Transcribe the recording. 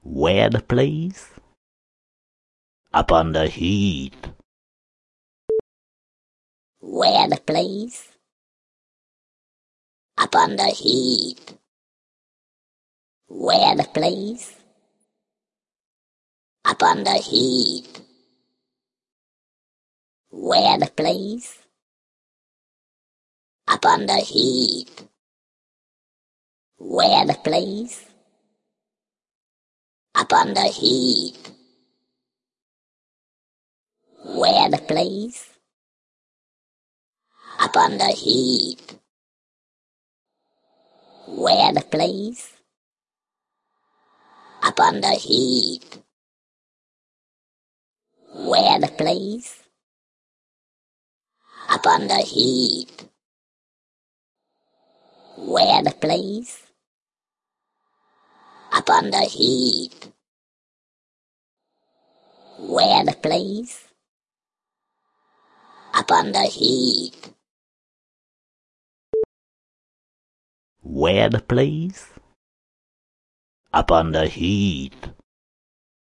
Where the place? Up on the heath. Where the place? Up on the heath. Where the place? Up on the heath. Where the place? Up on the heath. Where the place? Up on the heath. Where the place? Up on the heath. Where the place? Up on the heath. Where the place? Up on the heath. Where the place? Up on the heath. Where the place? Up on the heath. Where the place? Up on the heath.